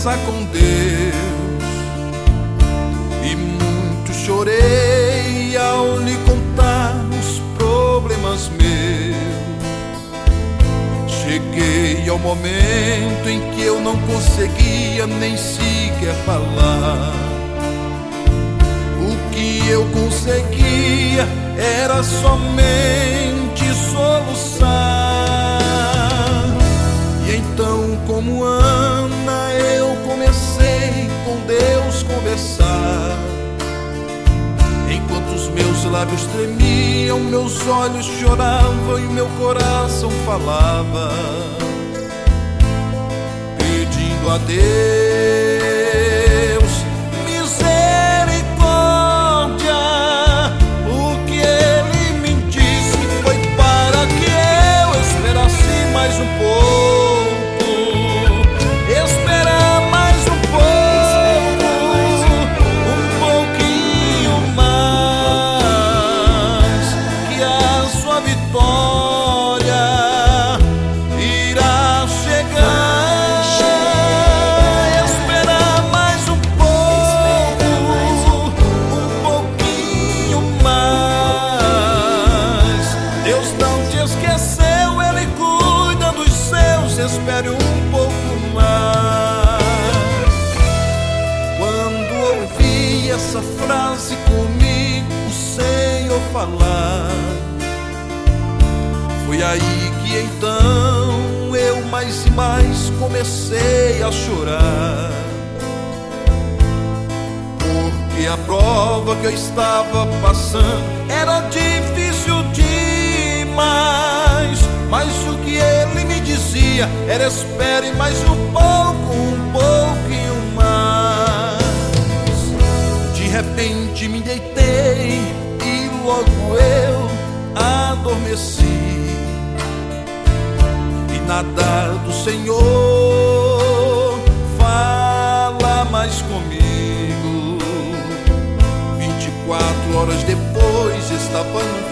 conversa com Deus. E muito chorei ao lhe contar os problemas meus. Cheguei ao momento em que eu não conseguia nem sequer falar. O que eu conseguia era somente soluçar. E então, como Ana, eu comecei com Deus conversar. Enquanto os meus lábios tremiam, meus olhos choravam e meu coração falava, pedindo a Deus misericórdia. O que ele me disse foi para que eu esperasse mais um pouco, esperar mais um pouco, um pouquinho mais, que a sua vitória irá chegar. Esperar mais um pouco, um pouquinho mais. Deus não te esqueceu, Ele cuida dos seus. Espere um pouco mais. Quando ouvi essa frase comigo, o Senhor falar, foi aí que então eu mais e mais comecei a chorar. Porque a prova que eu estava passando era difícil demais. Mas o que ele me dizia era: espere mais um pouco, um pouquinho mais. De repente me deitei e logo eu adormeci. E nada do Senhor fala mais comigo. 24 horas depois estava no